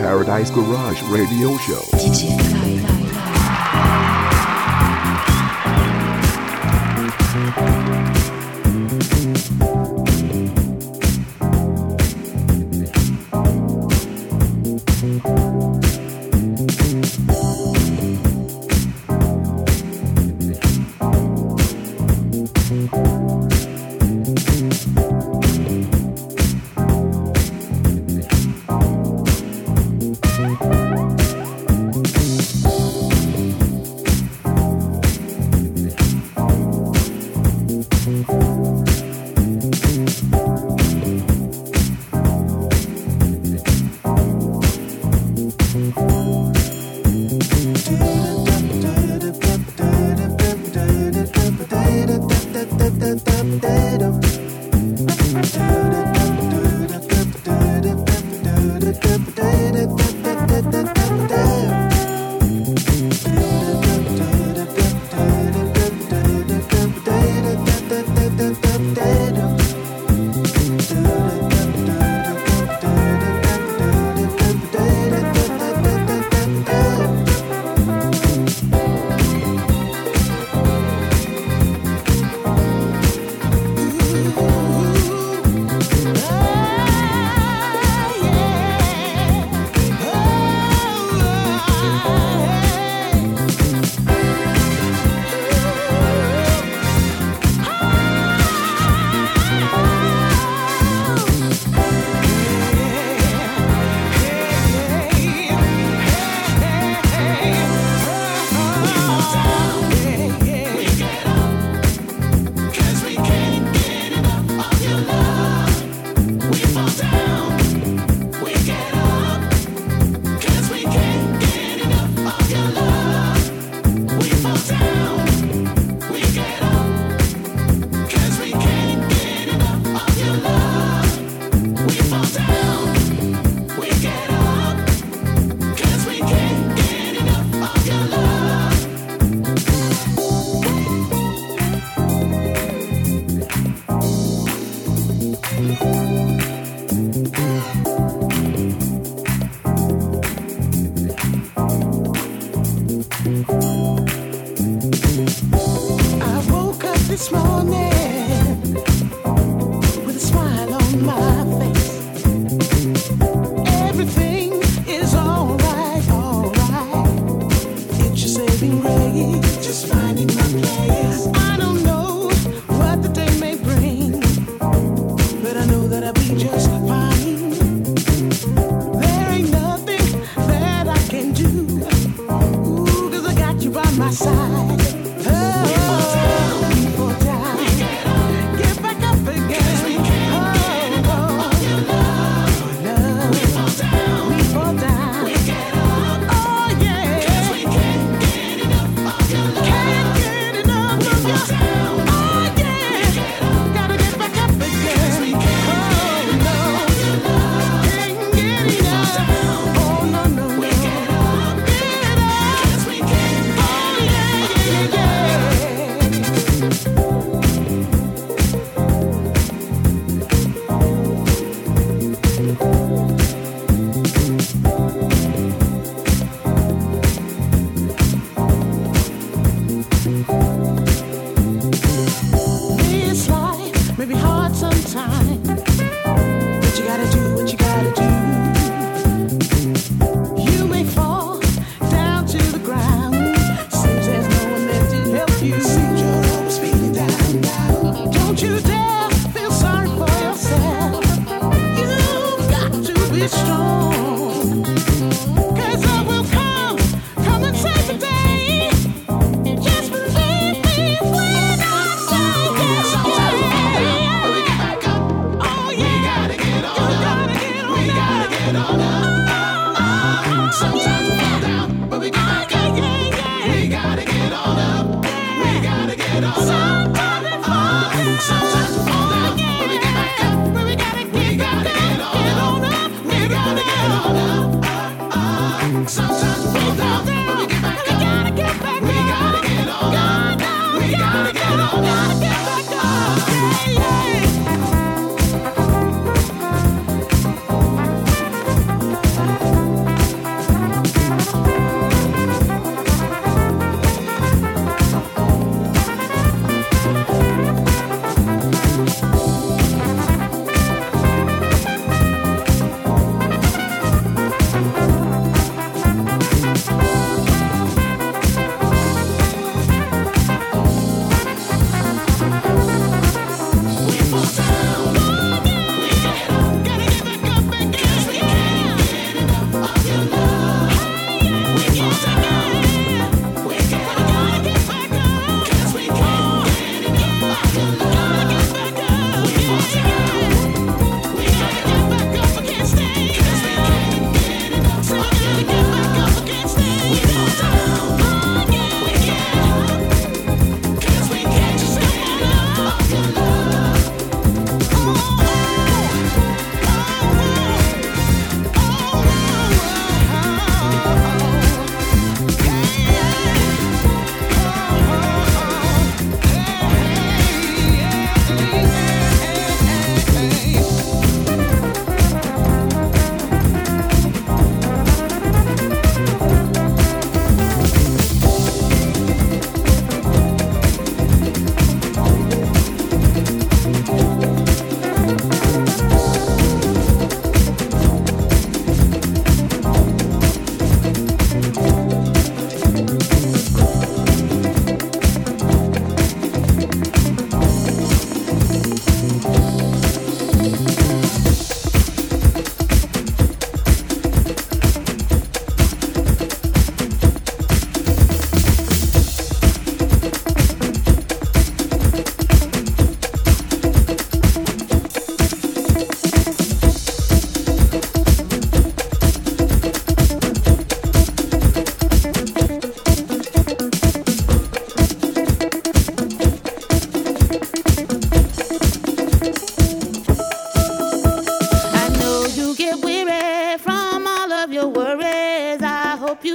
Paradise Garage Radio Show. DJ Fly.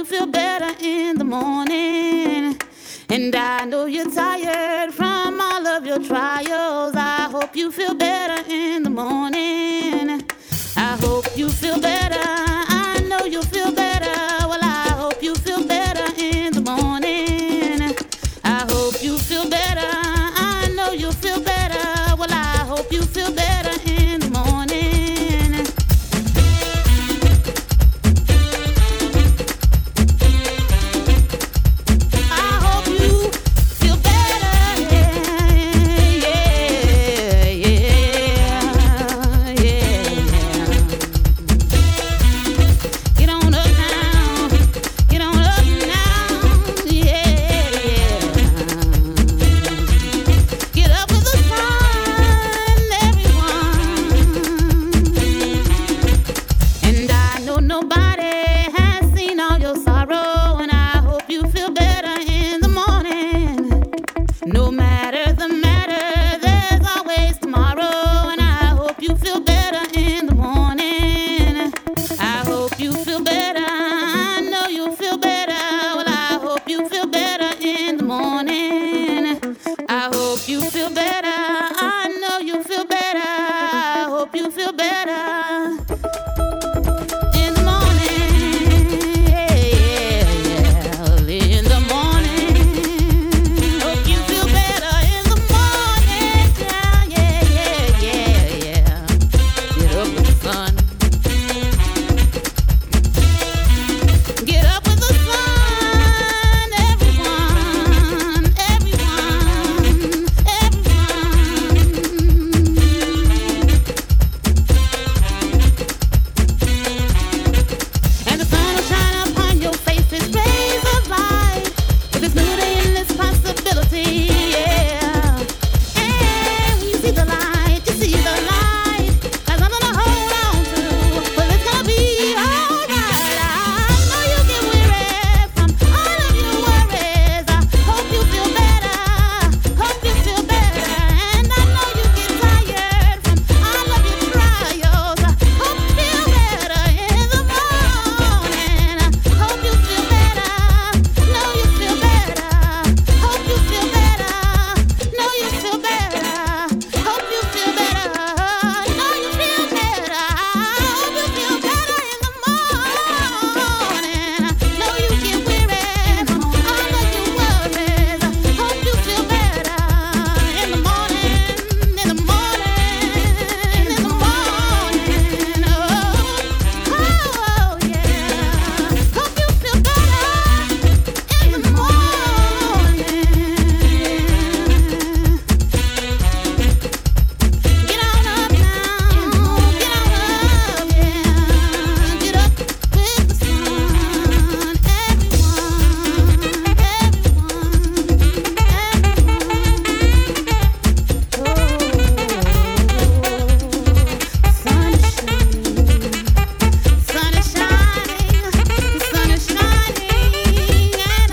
feel better in the morning. And I know you're tired from all of your trials. I hope you feel better in the morning. I hope you feel better. I know you'll feel better. Well, I hope you feel better in the morning. I hope you feel better. I know you'll feel better. Well, I hope you feel better in the morning. I hope you feel better. Yeah, yeah, yeah, yeah. Get on up now. Get on up now. Yeah, yeah. Get up with the sun, everyone. And I know nobody has seen all your sorrow, and I hope you feel better in the morning. No matter the matter, there's always tomorrow, and I hope you feel better in the morning. I hope you feel better. I know you feel better. Well, I hope you feel better in the morning. I hope you feel better. I know you feel better. I hope you feel better in the morning. Yeah, yeah, yeah. In the morning. Hope you feel better in the morning. Yeah, yeah, yeah, yeah. Get up with the sun. Get up with the sun, everyone, everyone, everyone. And the sun will shine upon your faces, rays of light. With this new day and this possibility, yeah. And when you see the light, you see the light. There's nothing to hold on to, but it's gonna be alright. I know you get weary from all of your worries. I hope you feel better. Hope you feel better. And I know you get tired from all of your trials. I hope you feel better in the morning. I hope you feel better. Know you feel better. Hope you feel better. Know you feel better. Hope you feel better. Know you feel better. Hope you feel better in the morning. Know you get weary from all of your worries. Hope you feel better in the morning. In the morning. In the morning. Oh, yeah. Hope you feel better in the morning. Get on up now. Get on up, yeah. Get up with the sun, sun is shining, the sun is shining, and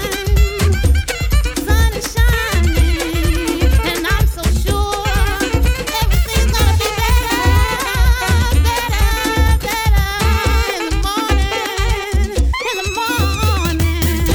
sun is shining, and I'm so sure everything's gonna be better, better, better in the morning, in the morning.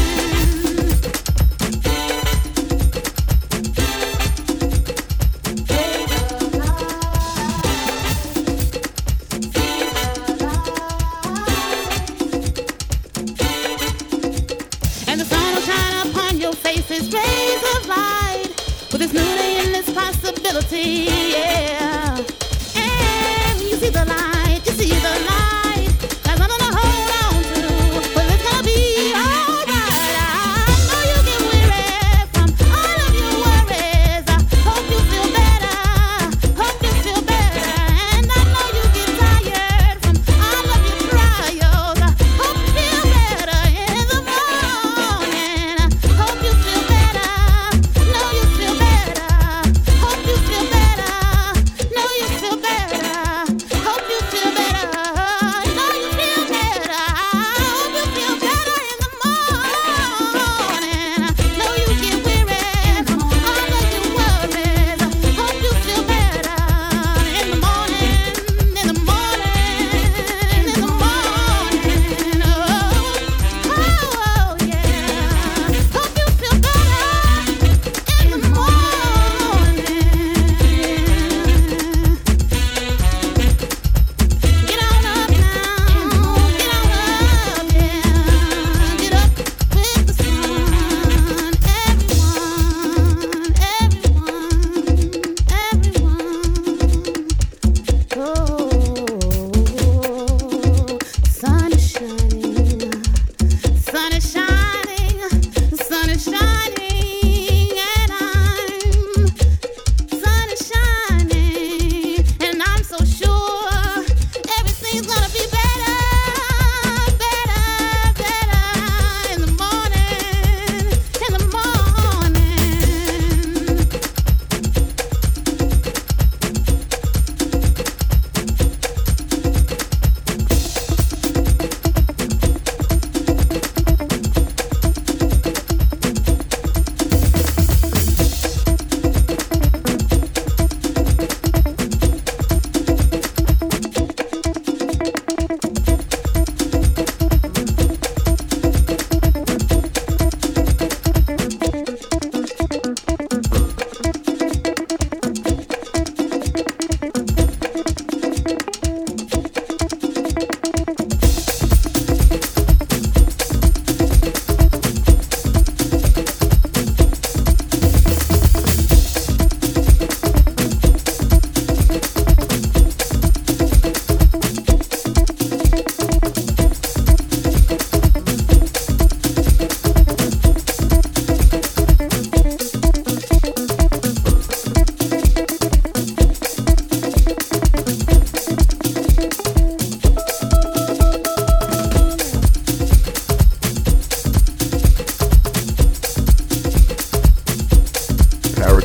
And the sun will shine upon your faces, rays of light. With this new day and this possibility, yeah. And when you see the light, you see the light. There's nothing to hold on to, but it's gonna be alright. I know you get weary from all of your worries. I hope you feel better. Hope you feel better. And I know you get tired from all of your trials. I hope you feel better in the morning. I hope you feel better. Know you feel better. Hope you feel better.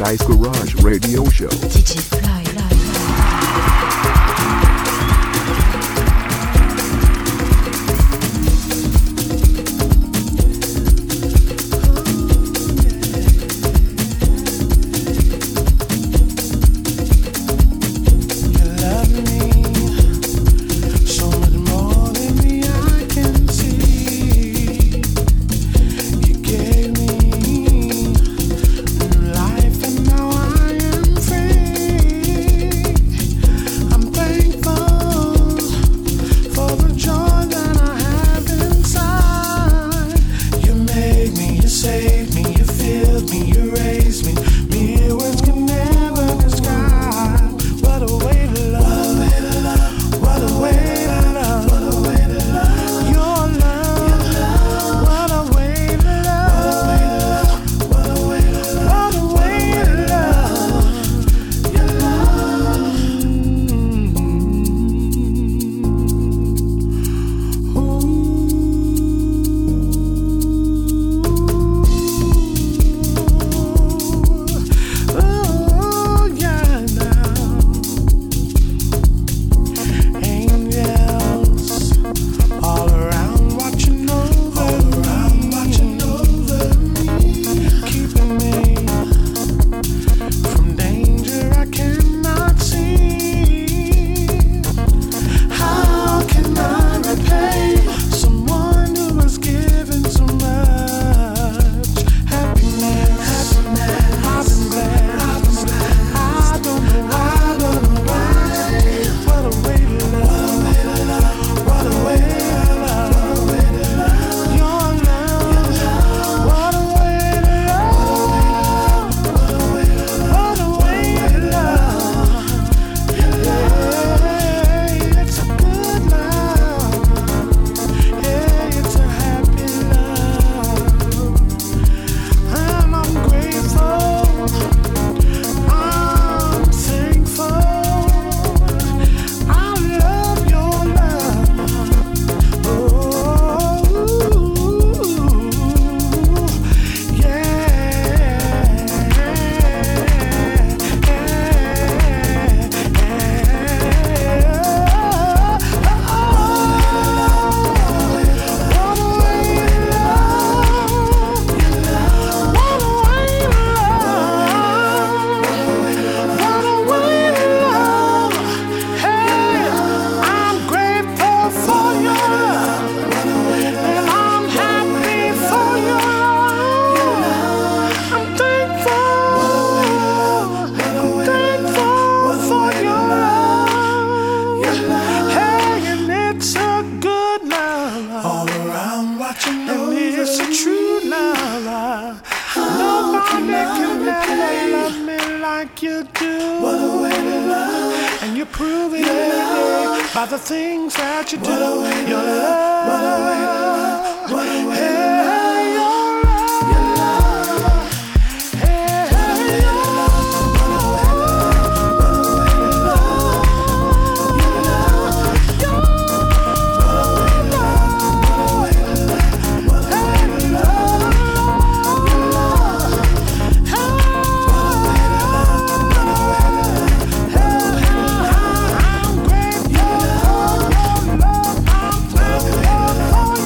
Ice Garage Radio Show. DJ Fly, live. For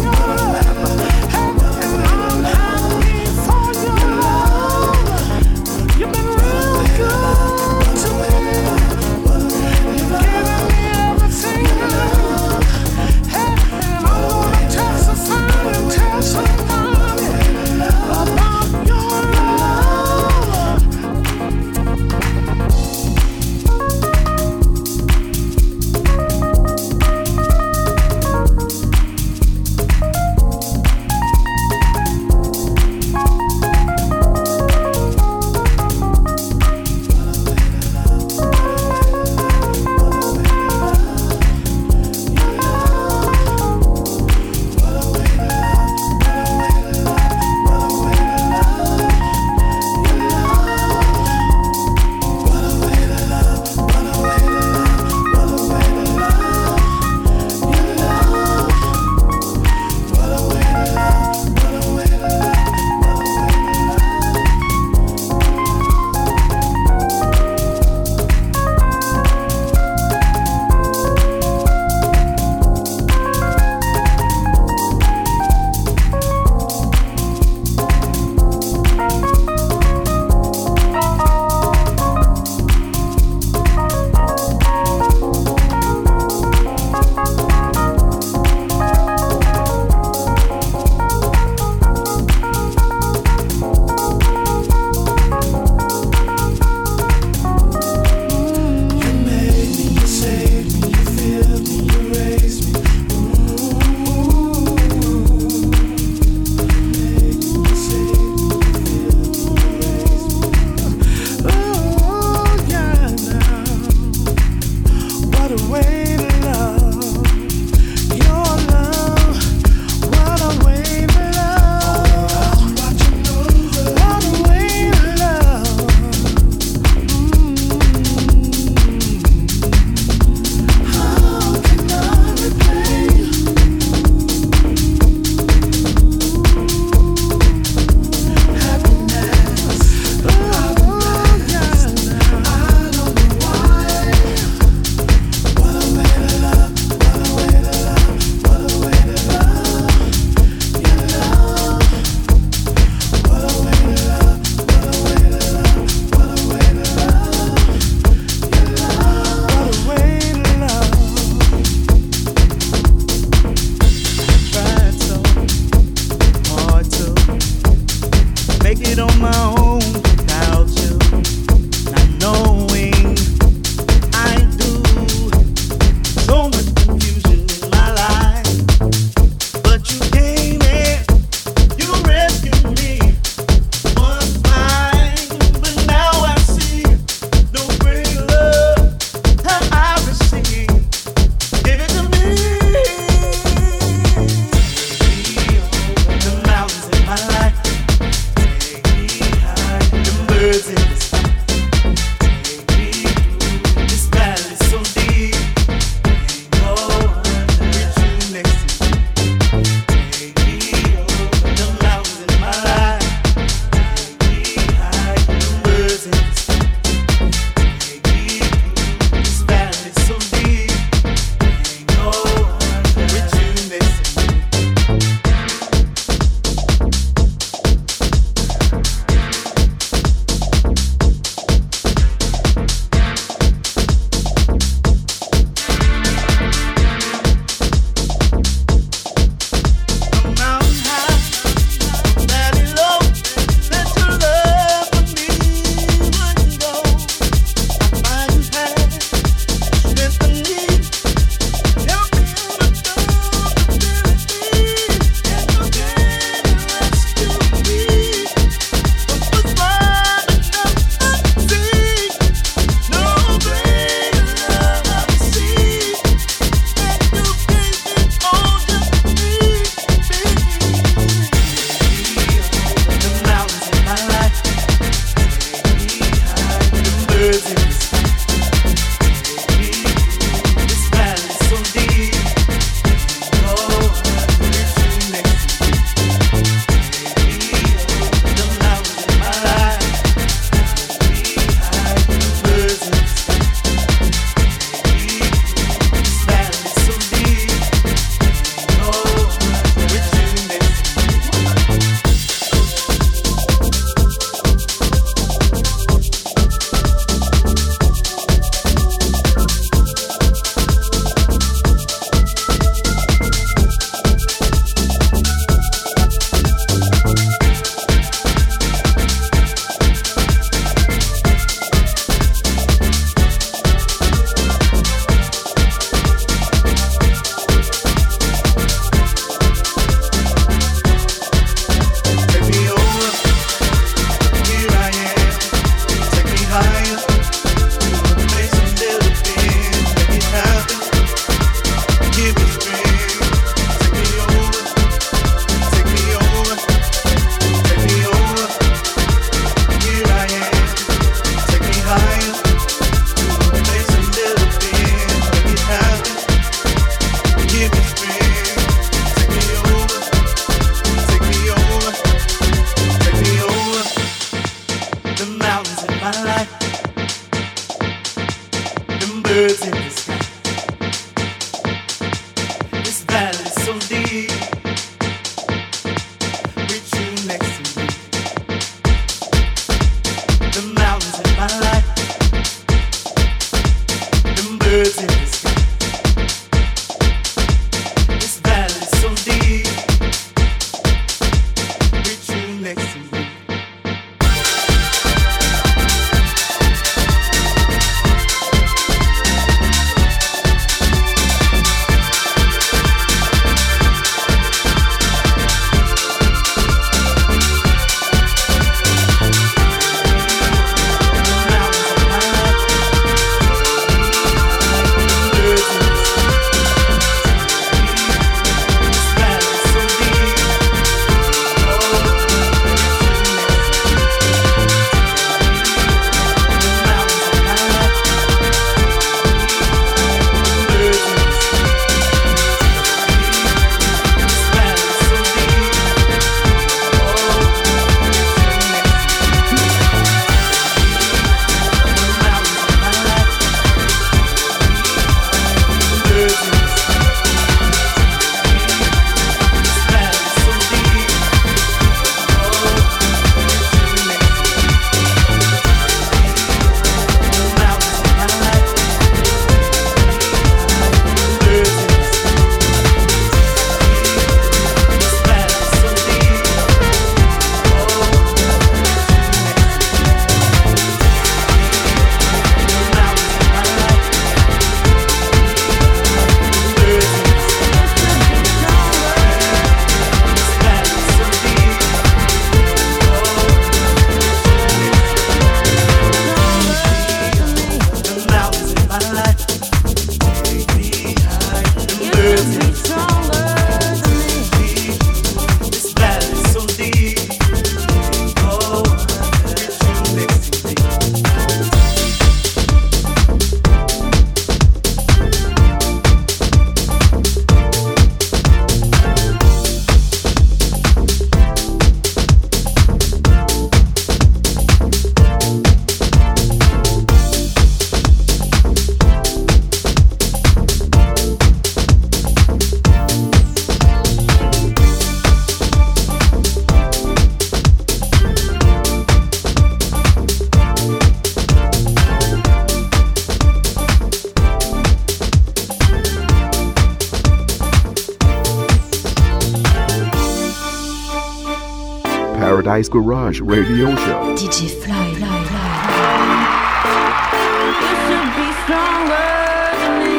Paradise Garage Radio Show. DJ Fly. You should be stronger than me.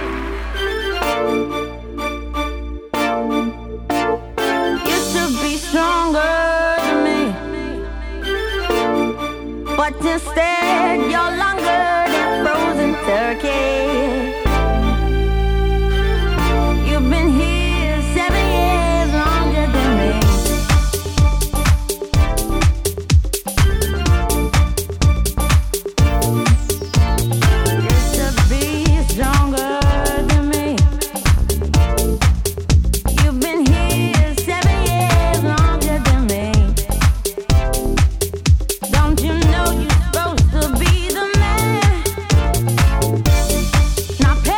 You should be stronger than me. But instead, you're longer than frozen turkey. You've been here 7 years longer than me. Now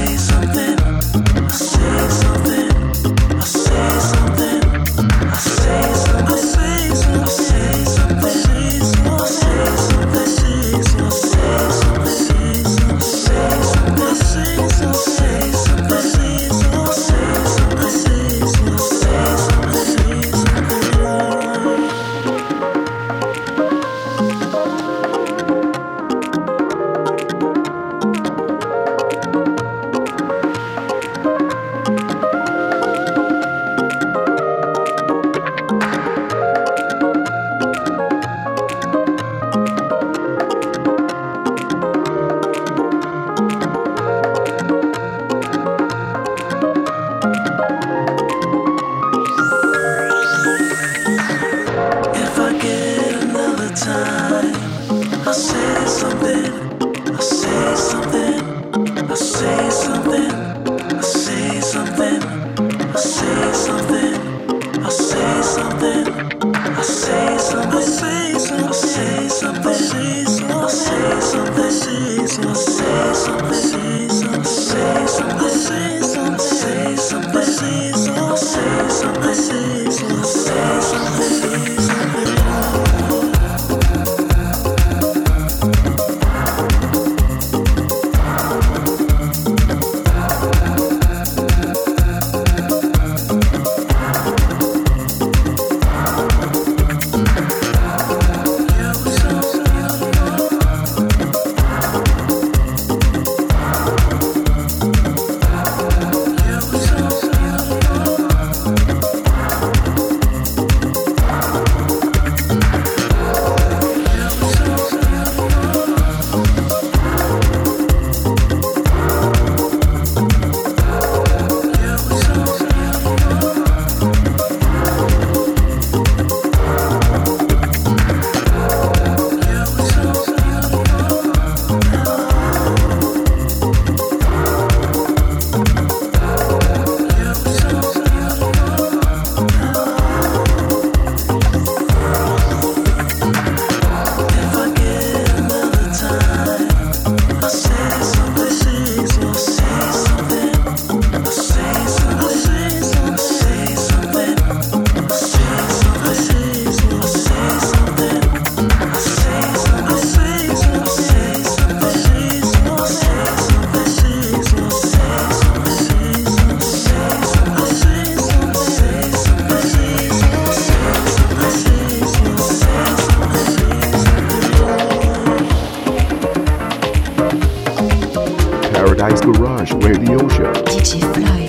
Paradise Garage Radio Show. DJ Fly.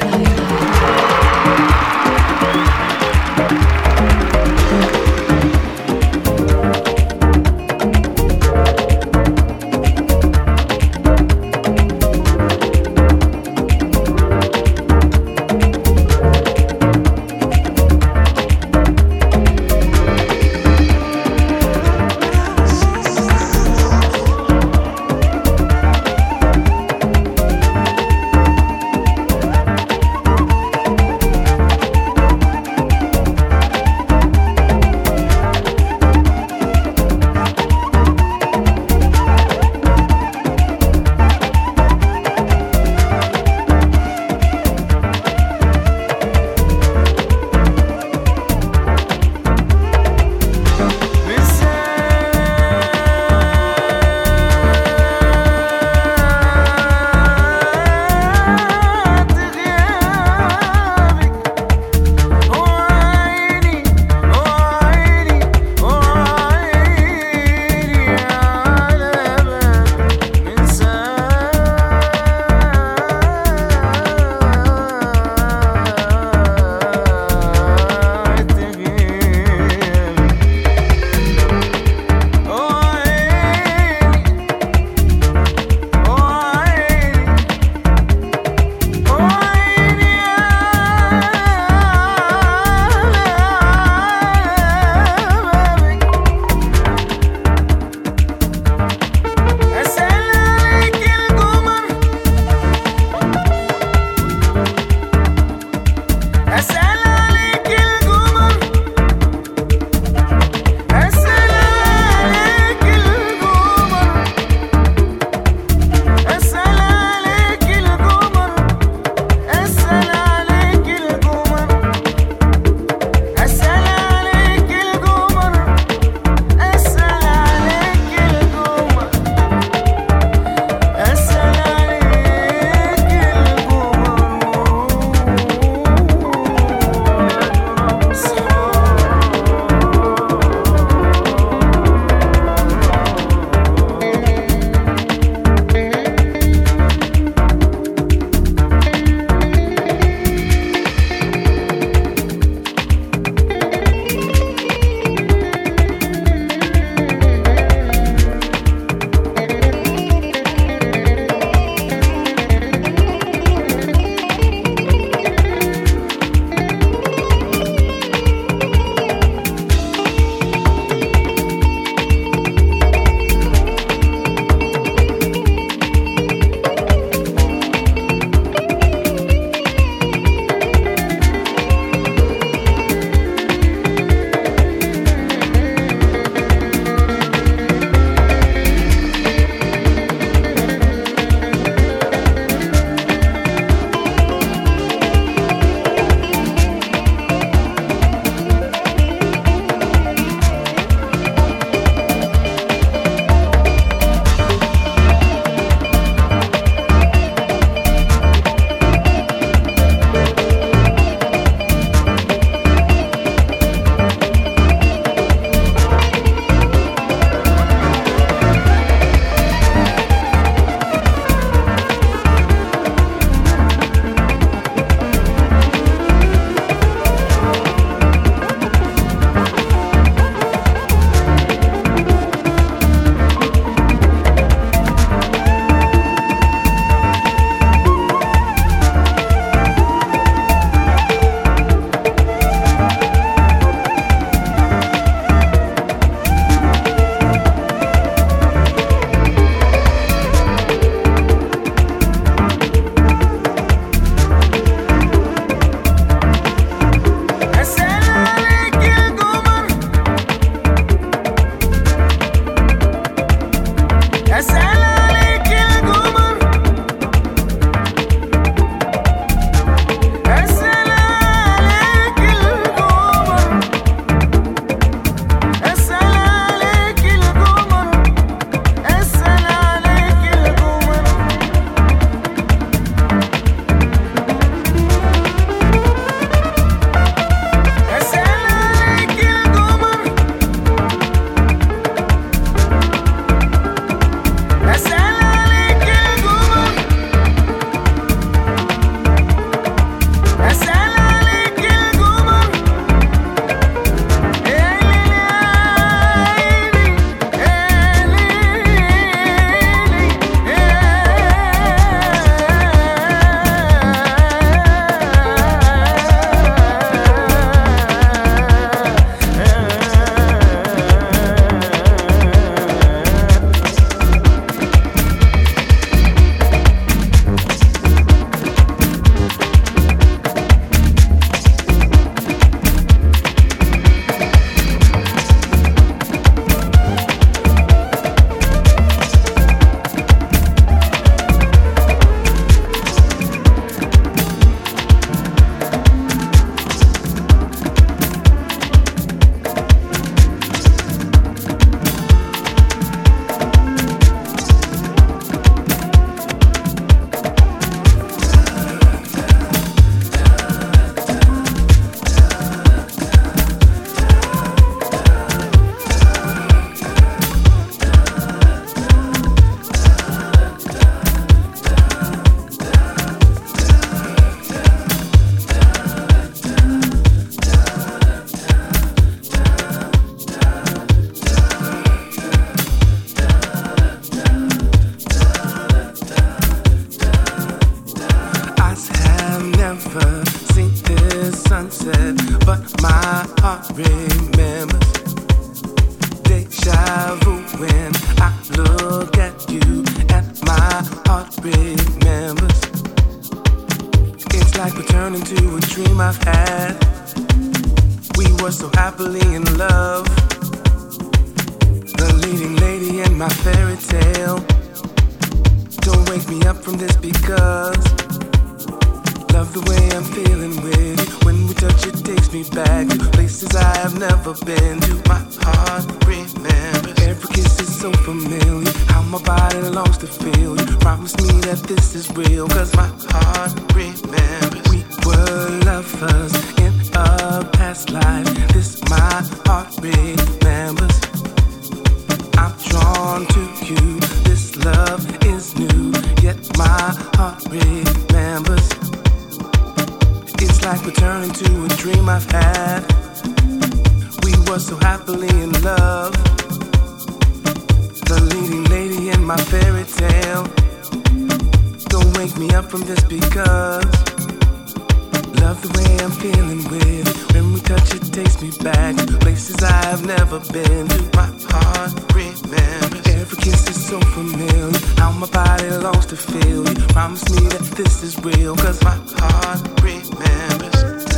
like returning to a dream I've had. We were so happily in love, the leading lady in my fairy tale. Don't wake me up from this because love the way I'm feeling with you. When we touch it takes me back to places I have never been to. My heart remembers, every kiss is so familiar, how my body longs to feel you. Promise me that this is real, cause my heart remembers. We were lovers in a past life, this my heart remembers. I'm drawn to you, this love is new, yet my heart remembers. It's like returning to a dream I've had. We were so happily in love, the leading lady in my fairy tale. Don't wake me up from this because love the way I'm feeling with it. When we touch it takes me back to places I have never been to. My heart remembers, every kiss is so familiar, how my body longs to feel you. Promise me that this is real, cause my heart remembers.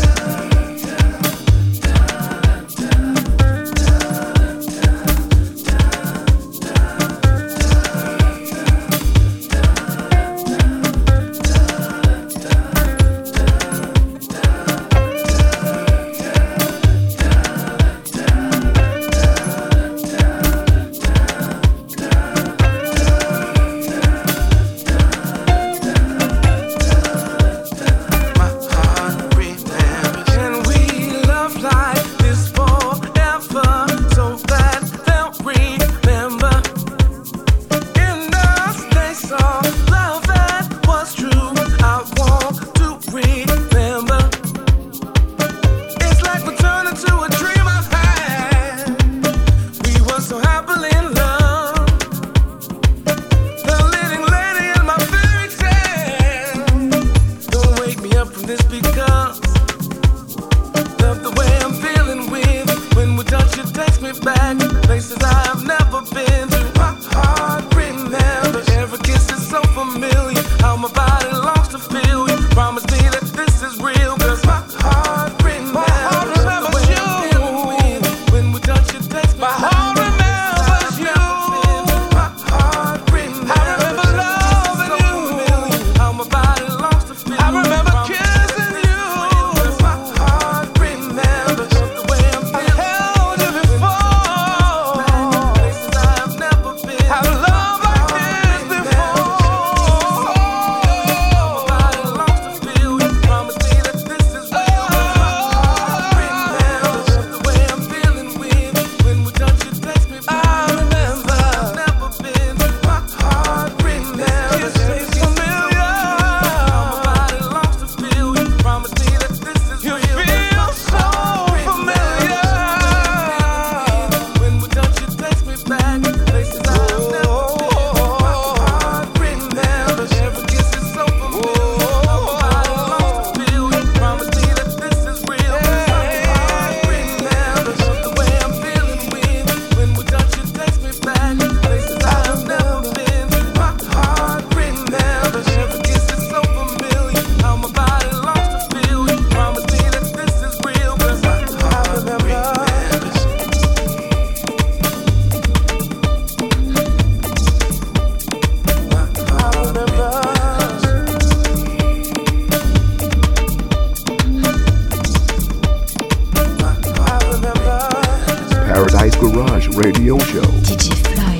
Radio Show. DJ Fly.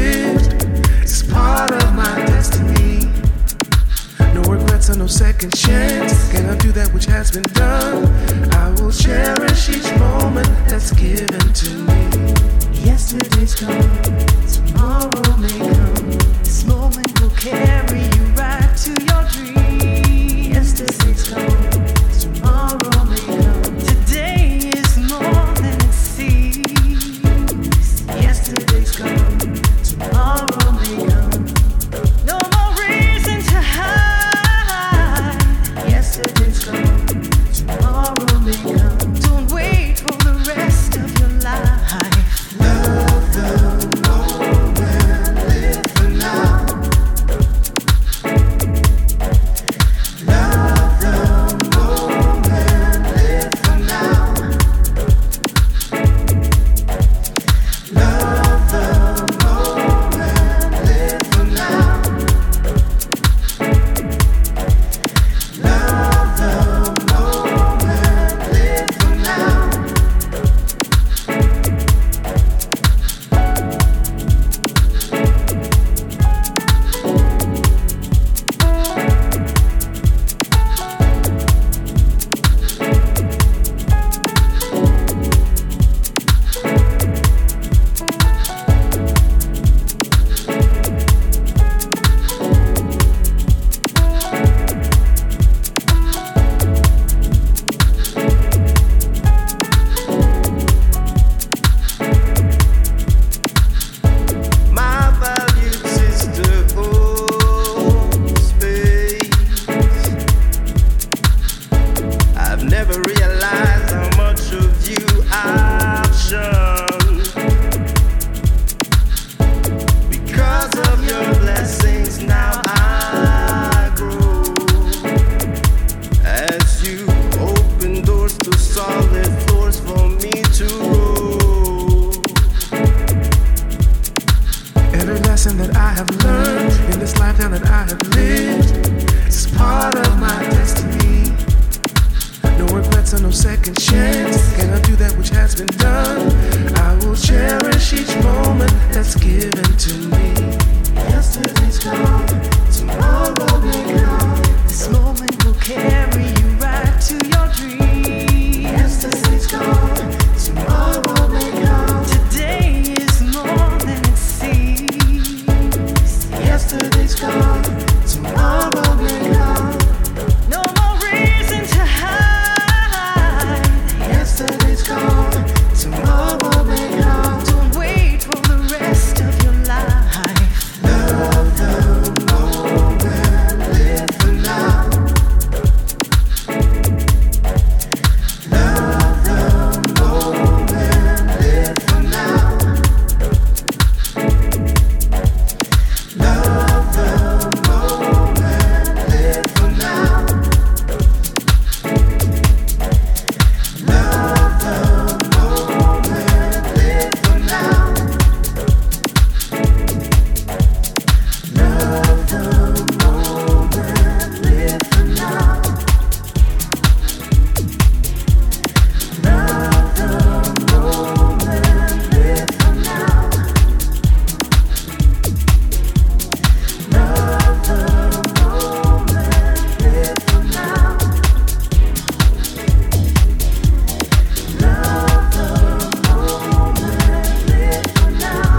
lived. It's part of my destiny. No regrets or no second chance. Can I do that which has been done? I will cherish each moment that's given to me. Yesterday's gone, tomorrow may come. This moment will carry you right to your dream. Yesterday's gone, tomorrow may come. Today is more than it seems. Yesterday's gone, tomorrow may come. No more reason to hide. Yesterday's gone, tomorrow may come. Don't wait for the rest of your life. Love the moment, live for now. Love the moment, live for now. Love the moment, live for now. Love the moment, live for now. My valued sister, oh, space. I've never realized how much of you I've shunned. Because of your blessings, now I grow. As you open doors to solid floors for me to roll. Every lesson that I have learned in this lifetime that I have lived is part of my destiny. No regrets or no second chance. Can I do that which has been done? I will cherish each moment that's given to me. Yesterday's gone, tomorrow may come. This moment will carry you right to your dream. Yesterday's gone, tomorrow may come. Today is more than it seems. Yesterday's gone, tomorrow may come. No more reason to hide. Yesterday's gone, tomorrow may come. Don't wait for the rest of your life. Love the moment, live for now. Love the moment, live for now. Love the moment, live for now. Love the moment, live for now. Love the moment, live for now. Love the moment, live for now. Love the moment, live for now. Love the moment, live for now.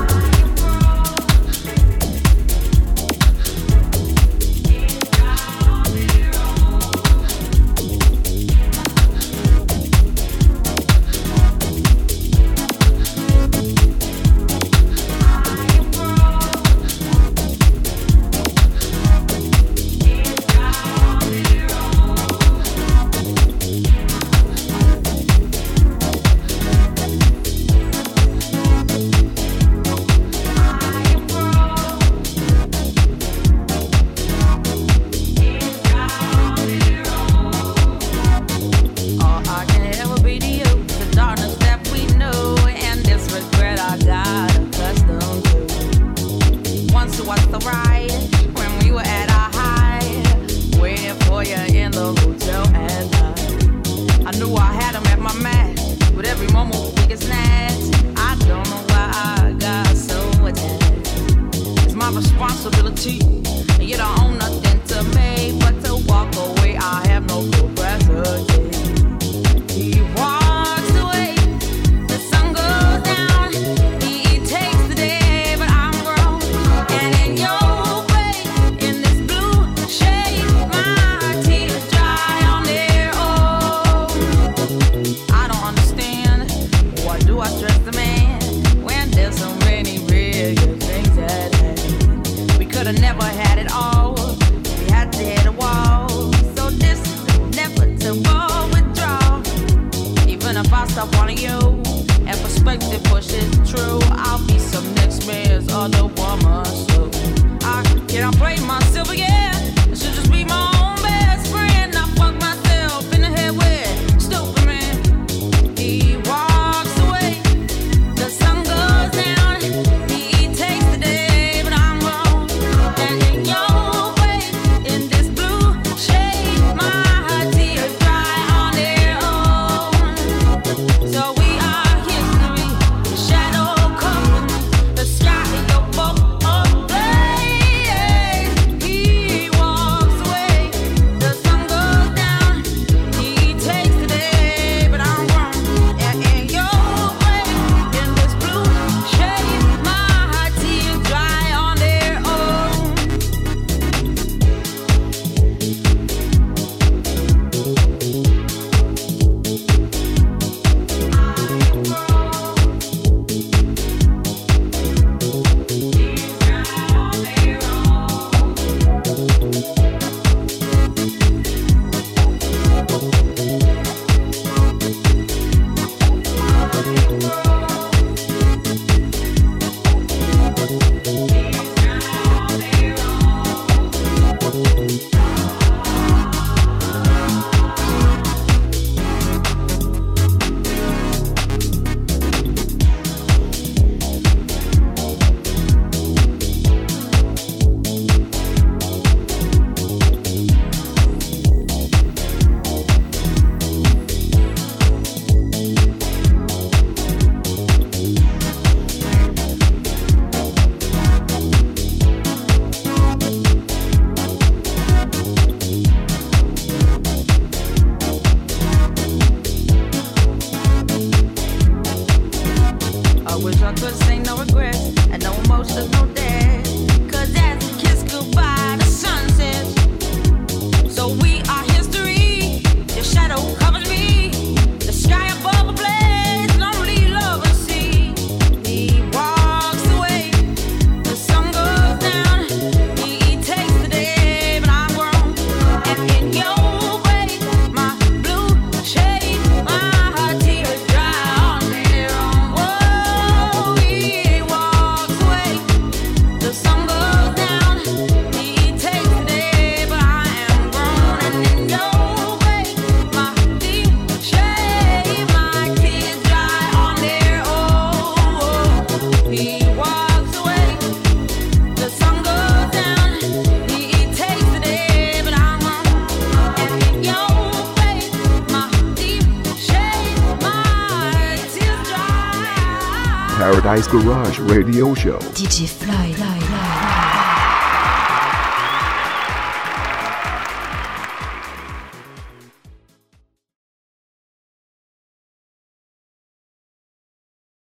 All I can ever be to you, the darkness that we knew, and this regret I got accustomed to. Once it was the ride, when we were at our height, waiting for you in the hotel at night. I knew I had him at my match, but every moment was big as snatch. I don't know why I got so attached. responsibility. And you don't own nothing to me but to walk away. I have no capacity. He walks away, the sun goes down. He takes the day, but I'm grown. And in your way, in this blue shade, my tears dry on their own. I don't understand. Why do I trust the man when there's so many real good things at hand? We could've never had it all. We had to hit a wall. So this is the inevitable withdrawal. Even if I stop wanting you and perspective pushes true, I'll be some next man's other woman. So I cannot play myself again. I should just be my own best friend. I fuck myself in the head with stupid man. He walks away, the sun goes down. He takes the day, but I'm wrong. And in your way, in this blue shade, my tears dry on their own. So we are history, the shadow covering the sky in your boat of blaze. He walks away, the sun goes down. He takes the day, but I'm wrong. And in your way, in this blue shade, my tears dry on their own. I wish I could say no regrets and no emotions, no debt. 'Cause as we kiss goodbye, the sun sets. So we are history. Your shadow covers me. The sky above a blaze, lonely lovers see. He walks away, the sun goes down. He takes the day, but I'm grown. And in your way, my blue shade, my tears dry on their own. Whoa, he walks away, the sun goes down. He takes the day, but I am grown. And in your way, my deep shade, my tears dry on their own. He walks away, the sun goes down. He takes the day, but I'm grown. And in your way, my deep shade, my tears dry. Paradise Garage Radio Show. DJ Floyd.